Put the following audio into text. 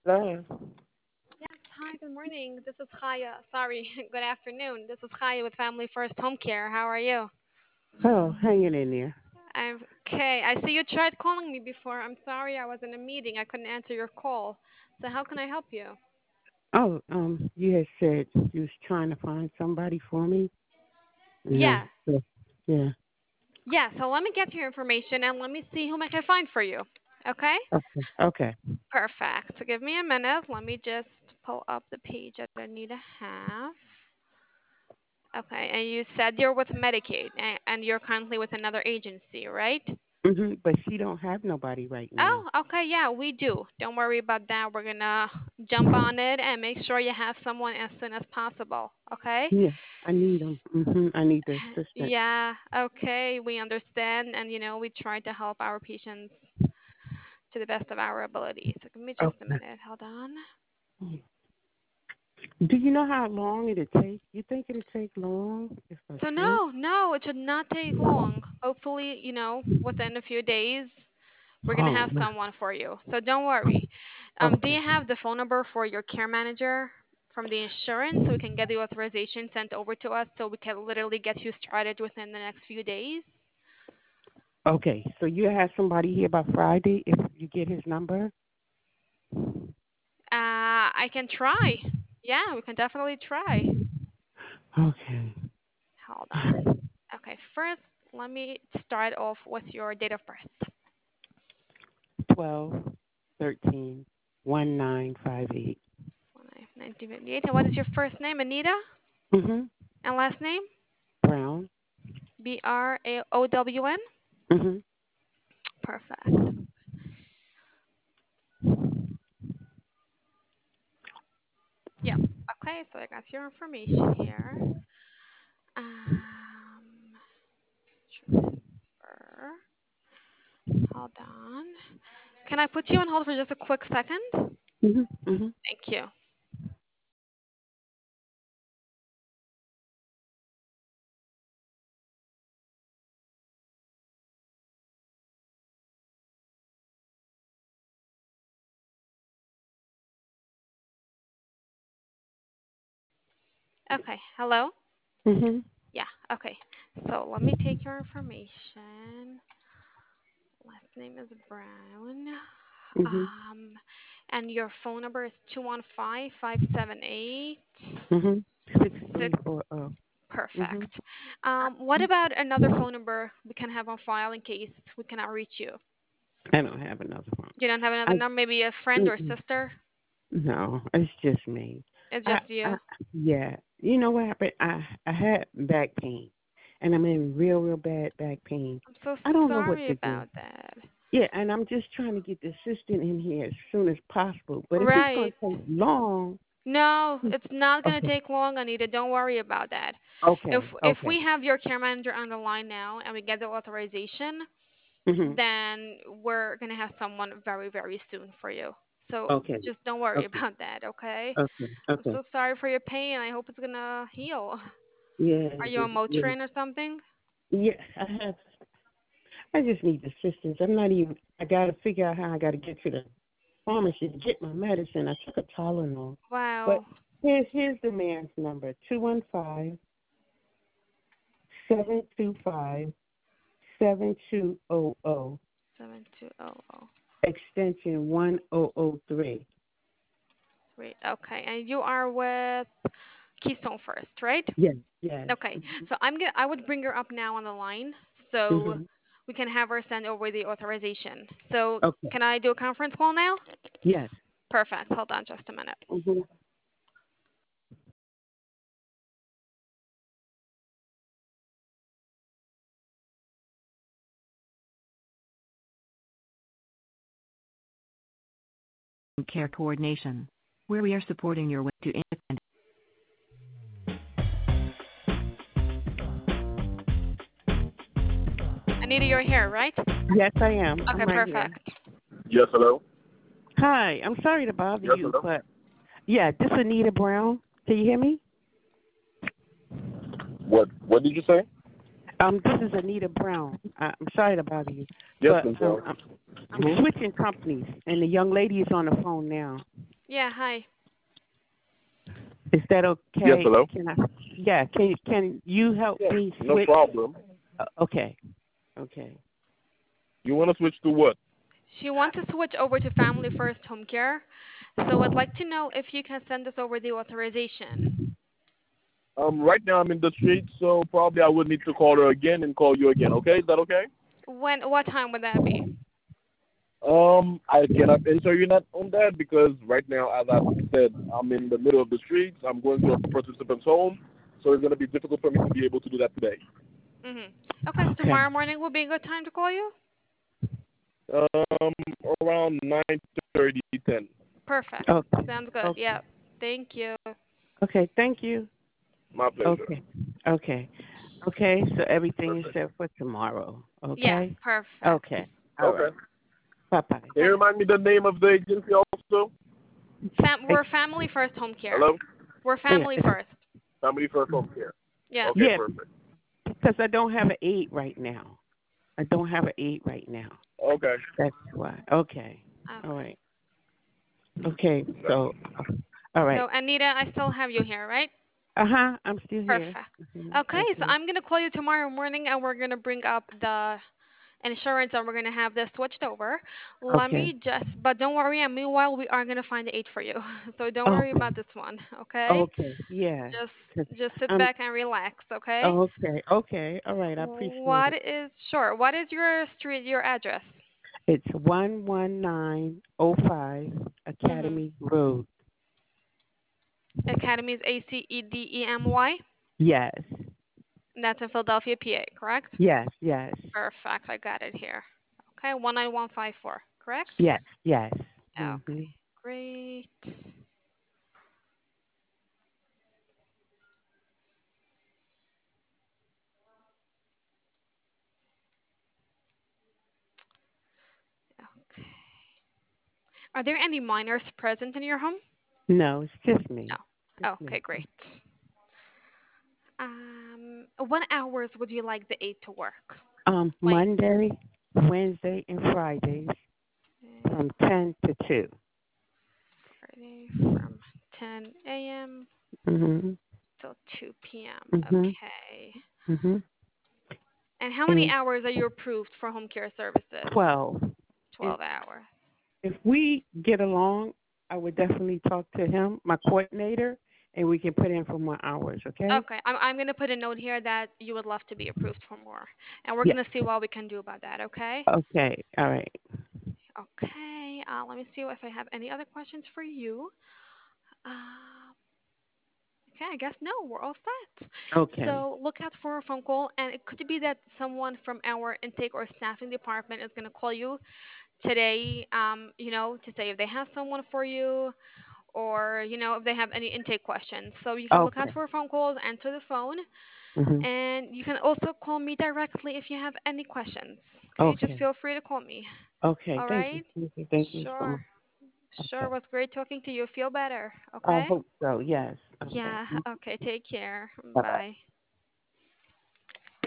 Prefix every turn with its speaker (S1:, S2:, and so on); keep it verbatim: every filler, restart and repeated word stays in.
S1: Hello.
S2: Yes, hi, good morning. This is Chaya. Sorry, good afternoon. This is Chaya with Family First Home Care. How are you?
S1: Oh, hanging in there.
S2: I'm okay. I see you tried calling me before. I'm sorry, I was in a meeting. I couldn't answer your call. So how can I help you?
S1: Oh, um, you had said you was trying to find somebody for me. No.
S2: Yeah,
S1: Yeah. Yeah.
S2: yeah. So let me get your information and let me see whom I can find for you. Okay?
S1: Okay. Okay.
S2: Perfect. So give me a minute. Let me just pull up the page that I need to have. Okay, and you said you're with Medicaid and, and you're currently with another agency, right?
S1: Mhm. But she don't have nobody right now.
S2: Oh, okay, yeah, we do. Don't worry about that. We're gonna jump on it and make sure you have someone as soon as possible. Okay?
S1: Yeah. I need them. Mhm. I need the assistant.
S2: Yeah, okay, we understand, and you know, we try to help our patients to the best of our ability. So give me just a
S1: Okay.
S2: minute. Hold on.
S1: Do you know how long it'll take? You think it'll take long if I
S2: So
S1: switch?
S2: no, no, it should not take long. Hopefully, you know, within a few days, we're gonna
S1: Oh.
S2: have someone for you. So don't worry. Um, do
S1: Okay.
S2: you have the phone number for your care manager from the insurance so we can get the authorization sent over to us so we can literally get you started within the next few days?
S1: Okay. So you have somebody here by Friday if you get his number?
S2: Uh, I can try. Yeah, we can definitely try.
S1: Okay.
S2: Hold on. Okay, first, let me start off with your date of birth.
S1: Twelve, thirteen, one nine five eight.
S2: nineteen fifty-eight. And what is your first name? Anita?
S1: Mhm.
S2: And last name?
S1: Brown.
S2: B R A O W N?
S1: Mhm.
S2: Perfect. Yep. Okay, so I got your information here. Um, transfer. Hold on. Can I put you on hold for just a quick second?
S1: Mhm. Mhm.
S2: Thank you. Okay, hello?
S1: Mhm.
S2: Yeah, okay. So let me take your information. Last name is Brown.
S1: Mhm.
S2: Um, and your phone number is two one five, five seven eight,
S1: Mhm. Six three
S2: six.
S1: four zero. Mhm.
S2: Perfect. Um, what about another phone number we can have on file in case we cannot reach you?
S1: I don't have another one.
S2: You don't have another
S1: I
S2: number, maybe a friend or
S1: mm-mm.
S2: sister?
S1: No, it's just me.
S2: It's
S1: I
S2: just
S1: I
S2: you.
S1: yeah. You know what happened? I I had back pain, and I'm in real real bad back pain.
S2: I'm so
S1: I don't know what
S2: sorry
S1: to do.
S2: about that.
S1: Yeah, and I'm just trying to get the assistant in here as soon as possible. But if it's going
S2: Right.
S1: to take long,
S2: No, it's not gonna
S1: okay,
S2: take long, Anita. Don't worry about that. If
S1: okay,
S2: if
S1: okay.
S2: we have your care manager on the line now and we get the authorization,
S1: Mhm.
S2: then we're gonna have someone very, very soon for you. So
S1: Okay.
S2: just don't worry
S1: Okay.
S2: about that, okay?
S1: Okay.
S2: I'm
S1: Okay.
S2: so sorry for your pain. I hope it's gonna heal.
S1: Yeah.
S2: Are you
S1: Just,
S2: on
S1: yeah.
S2: Motrin or something?
S1: Yeah. I have. I just need assistance. I'm not even. I got to figure out how I got to get to the pharmacy to get my medicine. I took a Tylenol, but
S2: Wow.
S1: here's here's the man's number: two one five seven two five seven two zero zero,
S2: Seven two oh oh.
S1: extension one zero zero three.
S2: Wait, okay. And you are with Keystone First, right?
S1: Yes. Yes.
S2: Okay. So I'm gonna I would bring her up now on the line so
S1: Mm-hmm.
S2: we can have her send over the authorization. So
S1: Okay.
S2: can I do a conference call now?
S1: Yes.
S2: Perfect. Hold on just a minute.
S1: Mm-hmm.
S3: Care coordination, where we are supporting your way to independence.
S2: Anita, you're here, right?
S1: Yes, I am. I'm
S2: Okay,
S1: right here.
S2: perfect.
S4: Yes, hello.
S1: Hi. I'm sorry to bother
S4: Yes,
S1: you,
S4: hello.
S1: but yeah, this is Anita Brown. Can you hear me?
S4: What What did you say?
S1: Um, this is Anita Brown. I, I'm sorry to bother you,
S4: Yes,
S1: but
S4: Miss
S1: um,
S4: Brown.
S1: I'm, I'm
S4: Mm-hmm.
S1: switching companies, and the young lady is on the phone now.
S2: Yeah, hi.
S1: Is that okay?
S4: Yes, hello?
S1: Can I? Yeah. Can Can you help
S4: Yes,
S1: me
S4: no
S1: switch?
S4: problem.
S1: Uh, okay. Okay.
S4: You want to switch to what?
S2: She wants to switch over to Family First Home Care, so I'd like to know if you can send us over the authorization.
S4: Um, right now I'm in the street, so probably I would need to call her again and call you again. Okay, is that okay?
S2: When? What time would that be?
S4: Um, I cannot answer you not on that because right now, as I said, I'm in the middle of the streets. I'm going to a participant's home, so it's going to be difficult for me to be able to do that today.
S2: Mhm. Okay, so
S1: Okay.
S2: tomorrow morning will be a good time to call you.
S4: Um, around nine thirty, ten.
S2: Perfect.
S1: Okay.
S2: Sounds good.
S1: Okay.
S2: Yeah. Thank you.
S1: Okay. Thank you.
S4: My pleasure.
S1: Okay. Okay. Okay. So everything is
S4: Perfect.
S1: set for tomorrow.
S2: Yeah.
S1: Okay.
S2: Perfect.
S1: Okay. All right.
S4: Okay.
S1: Bye bye.
S4: Can you remind me the name of the agency also?
S2: Fam- we're Family First Home Care.
S4: Hello?
S2: We're
S1: Yeah.
S2: Family First.
S4: Family First Home Care.
S2: Yeah.
S4: Okay,
S1: Yeah.
S4: perfect.
S1: Because I don't have an eight right now. I don't have an eight right now.
S4: Okay.
S1: That's why. Okay.
S2: Okay.
S1: All right. Okay. So. All right.
S2: So Anita, I still have you here, right?
S1: Uh huh. I'm still here.
S2: Perfect.
S1: Mhm.
S2: Okay, so
S1: Okay.
S2: I'm gonna call you tomorrow morning, and we're gonna bring up the insurance, and we're gonna have this switched over. Let
S1: Okay.
S2: me just, but don't worry. And meanwhile, we are gonna find the eight for you. So don't worry
S1: Okay.
S2: about this one. Okay?
S1: Okay. Yeah.
S2: Just, just sit
S1: I'm.
S2: back and relax. Okay?
S1: Okay. Okay. All right. I appreciate
S2: What
S1: it.
S2: is sure? What is your street, your address?
S1: It's one one nine oh five
S2: Mhm.
S1: Academy Road.
S2: Academy is A C E D E M Y.
S1: Yes.
S2: That's in Philadelphia, P A. Correct?
S1: Yes. Yes.
S2: Perfect. I got it here. Okay, one nine one five four. Correct?
S1: Yes. Yes.
S2: Okay.
S1: Mhm.
S2: Great. Okay. Are there any minors present in your home?
S1: No, it's just me. Just
S2: No.
S1: me.
S2: Okay, great. Um, what hours would you like the aide to work?
S1: Um,
S2: Like
S1: Monday, Wednesday, and Fridays from ten to two.
S2: Friday from ten a m
S1: Mhm.
S2: till two p m.
S1: Mhm.
S2: Okay.
S1: Mhm.
S2: And how many
S1: And
S2: hours are you approved for home care services?
S1: twelve. And
S2: twelve hours.
S1: if we get along, I would definitely talk to him, my coordinator, and we can put in for more hours. Okay?
S2: Okay, I'm I'm gonna put a note here that you would love to be approved for more, and we're
S1: Yeah.
S2: gonna see what we can do about that. Okay.
S1: Okay. All right.
S2: Okay. Uh, let me see if I have any other questions for you. Uh, okay, I guess no, we're all set.
S1: Okay.
S2: So look out for a phone call, and it could be that someone from our intake or staffing department is gonna call you today. Um, you know, to say if they have someone for you, or you know if they have any intake questions. So you can look out
S1: Okay.
S2: for phone calls, answer the phone,
S1: Mhm.
S2: and you can also call me directly if you have any questions. Okay, just
S1: Okay.
S2: feel free to call me.
S1: Okay.
S2: All
S1: Thank you.
S2: right?
S1: Thank you. Thank you so
S2: Sure.
S1: much.
S2: Sure.
S1: Okay.
S2: Was great talking to you. Feel better.
S1: I
S2: Okay?
S1: hope so. Yes. Okay.
S2: Yeah. Okay. Take care.
S1: Bye bye.
S2: Bye.